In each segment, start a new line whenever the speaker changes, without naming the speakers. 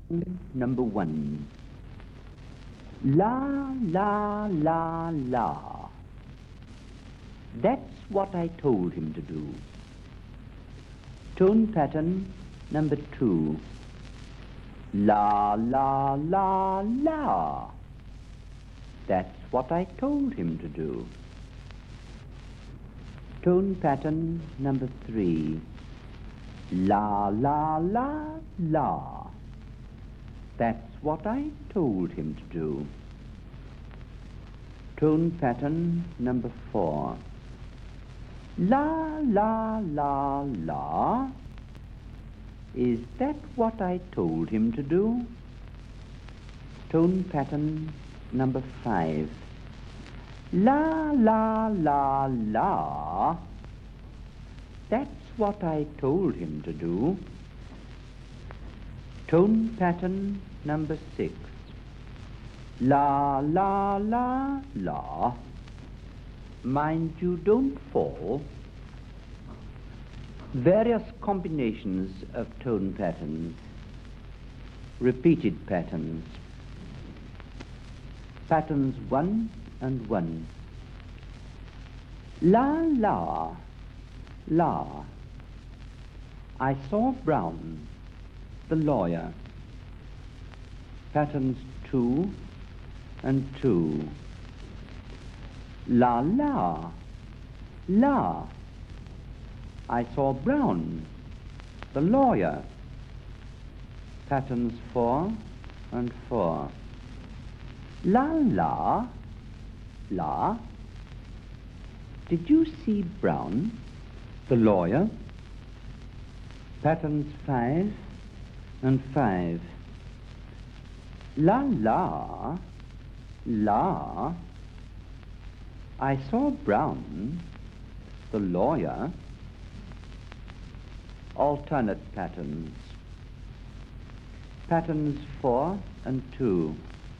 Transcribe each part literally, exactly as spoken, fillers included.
Number one. La, la, la, la. That's what I told him to do. Tone pattern number two. La, la, la, la. That's what I told him to do. Tone pattern number three. La, la, la, la. That's what I told him to do. Tone pattern number four. La, la, la, la. Is that what I told him to do? Tone pattern number five. La, la, la, la. That's what I told him to do. Tone pattern number six. La, la, la, la. Mind you don't fall. Various combinations of tone patterns. Repeated patterns. Patterns one and one. La, la, la. I saw Brown, the lawyer. Patterns two and two. La, la, la. I saw Brown, the lawyer. Patterns four and four. La, la, la. Did you see Brown, the lawyer? Patterns five and five. La, la, la. I saw Brown, the lawyer. Alternate patterns. Patterns four and two.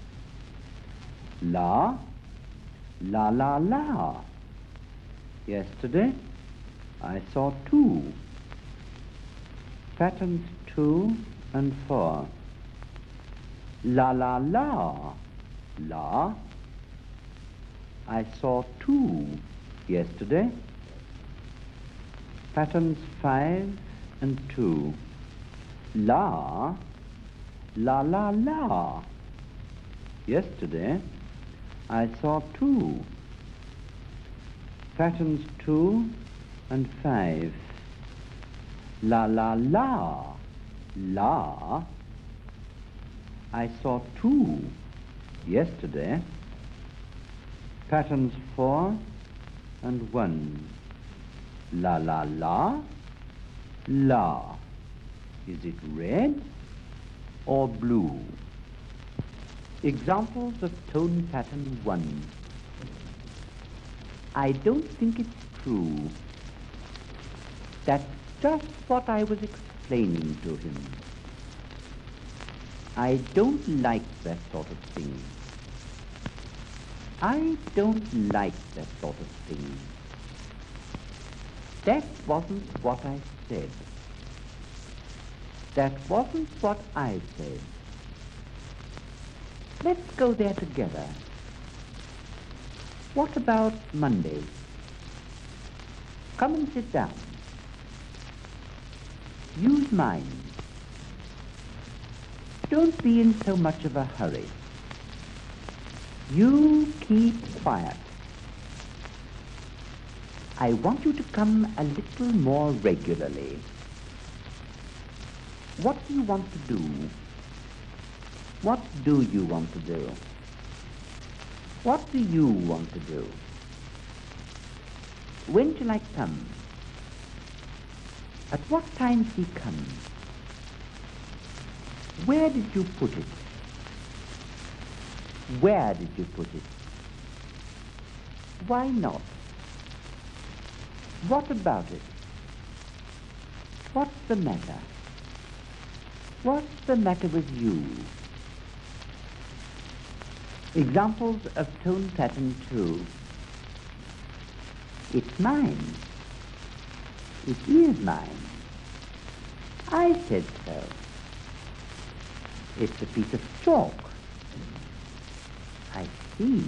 La, la, la, la. Yesterday I saw two. Patterns two and four. La, la, la, la. I saw two yesterday. Patterns five and two. La, la, la, la. Yesterday I saw two. Patterns two and five. La, la, la, la. I saw two yesterday. Patterns four and one. La, la, la, la. Is it red or blue? Examples of tone pattern one. I don't think it's true. That's just what I was explaining to him. I don't like that sort of thing. I don't like that sort of thing. That wasn't what I said. That wasn't what I said. Let's go there together. What about Monday? Come and sit down. Use mine. Don't be in so much of a hurry. You keep quiet. I want you to come a little more regularly. What do you want to do? What do you want to do? What do you want to do? When shall I come? At what time shall he come? Where did you put it? Where did you put it? Why not? What about it? What's the matter? What's the matter with you? Examples of tone pattern two. It's mine. It is mine. I said so. It's a piece of chalk. I see.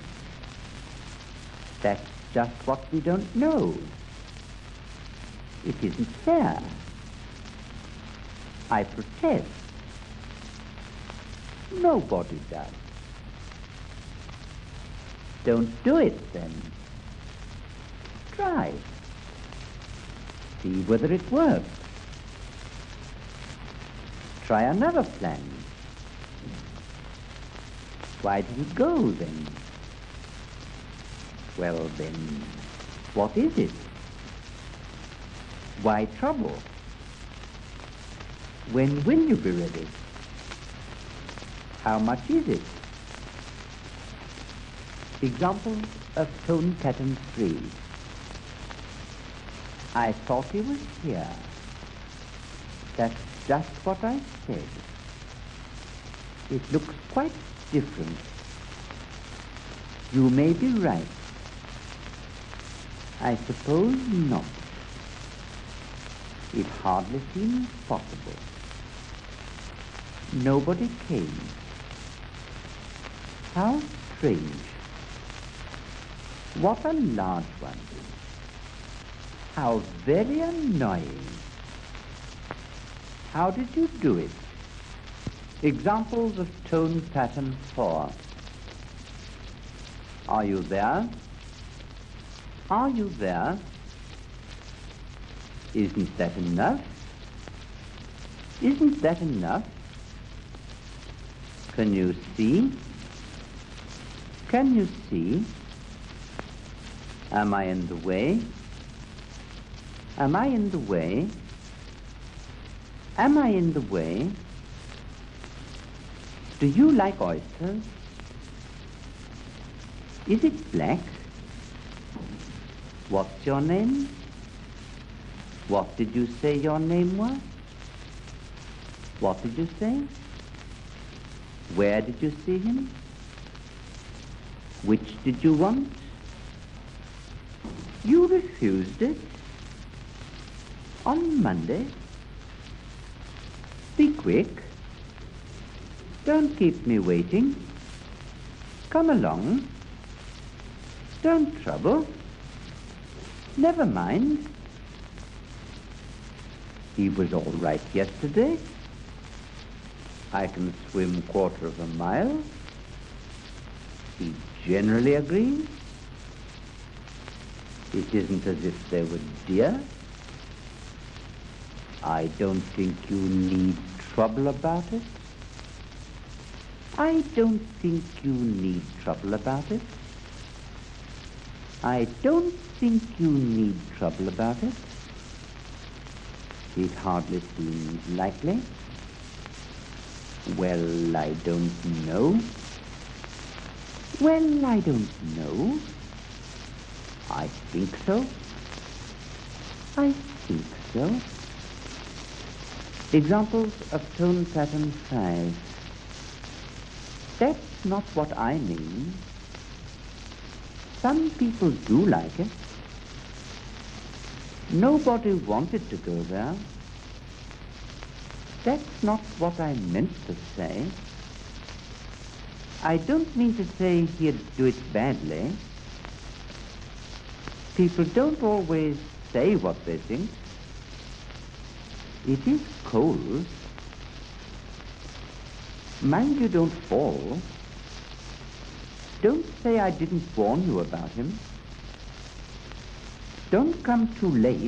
That's just what we don't know. It isn't fair. I protest. Nobody does. Don't do it, then. Try. See whether it works. Try another plan. Why did it go, then? Well, then, what is it? Why trouble? When will you be ready? How much is it? Example of tone pattern three. I thought he was here. That's just what I said. It looks quite different. You may be right. I suppose not. It hardly seems possible. Nobody came. How strange. What a large one. How very annoying. How did you do it? Examples of tone pattern four. Are you there? Are you there? Isn't that enough? Isn't that enough? Can you see? Can you see? Am I in the way? Am I in the way? Am I in the way? Do you like oysters? Is it black? What's your name? What did you say your name was? What did you say? Where did you see him? Which did you want? You refused it? On Monday? Be quick. Don't keep me waiting. Come along. Don't trouble. Never mind. He was all right yesterday. I can swim quarter of a mile. He generally agrees. It isn't as if they were dear. I don't think you need trouble about it. I don't think you need trouble about it. I don't think you need trouble about it. It hardly seems likely. Well, I don't know. Well, I don't know. I think so. I think so. Examples of tone pattern five. That's not what I mean. Some people do like it. Nobody wanted to go there. That's not what I meant to say. I don't mean to say he'd do it badly. People don't always say what they think. It is cold. Mind you don't fall. Don't say I didn't warn you about him. Don't come too late.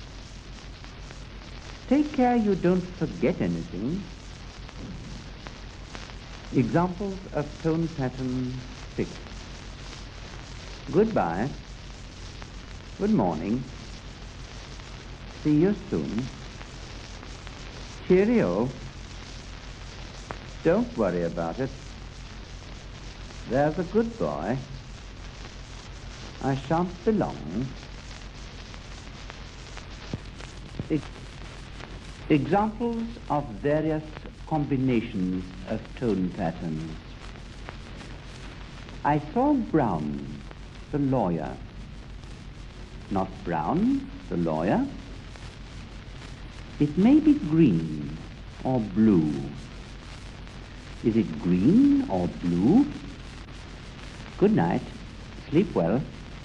Take care you don't forget anything. Examples of tone pattern six. Goodbye. Good morning. See you soon. Cheerio. Don't worry about it. There's a good boy. I shan't be long. Ex- examples of various combinations of tone patterns. I saw Brown, the lawyer. Not Brown, the lawyer. It may be green or blue. Is it green or blue? Good night. Sleep well.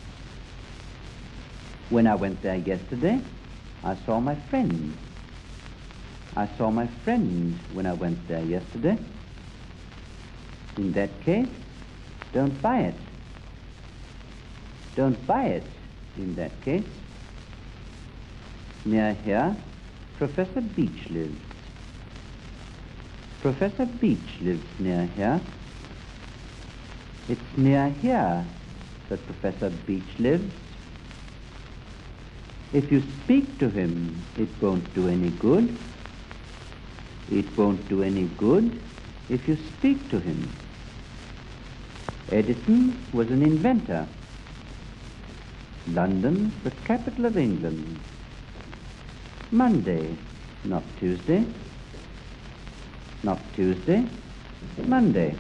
When I went there yesterday, I saw my friend. I saw my friend when I went there yesterday. In that case, don't buy it. Don't buy it in that case. Near here, Professor Beach lives. Professor Beach lives near here. It's near here that Professor Beach lives. If you speak to him, it won't do any good. It won't do any good if you speak to him. Edison was an inventor. London, the capital of England. Monday, not Tuesday. Not Tuesday, Monday.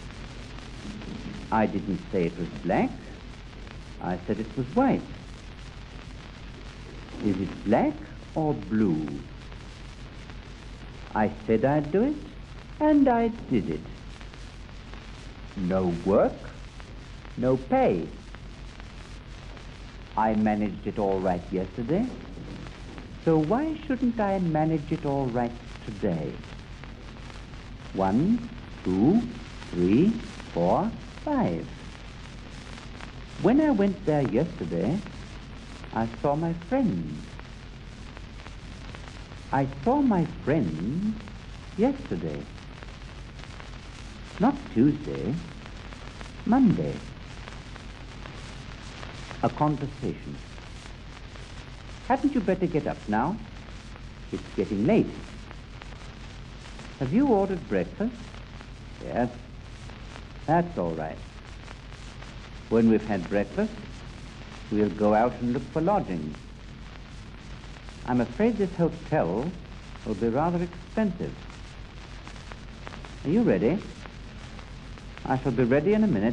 I didn't say it was black. I said it was white. Is it black or blue? I said I'd do it, and I did it. No work, no pay. I managed it all right yesterday, so why shouldn't I manage it all right today? One, two, three, four, five. When I went there yesterday, I saw my friend. I saw my friend yesterday. Not Tuesday, Monday. A conversation. Hadn't you better get up now? It's getting late. Have you ordered breakfast? Yes. That's all right. When we've had breakfast, we'll go out and look for lodgings. I'm afraid this hotel will be rather expensive. Are you ready? I shall be ready in a minute.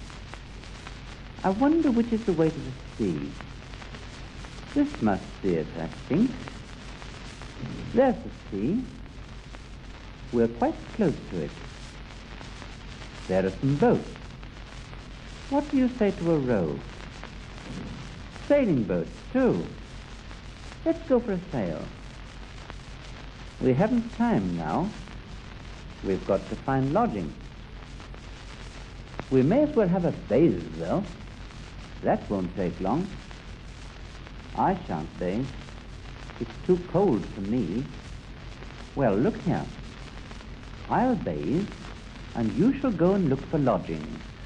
I wonder which is the way to the sea. This must be it, I think. There's the sea. We're quite close to it. There are some boats. What do you say to a row? Sailing boats, too. Let's go for a sail. We haven't time now. We've got to find lodging. We may as well have a bathe, though. That won't take long. I shan't bathe. It's too cold for me. Well, look here. I'll bathe, and you shall go and look for lodgings.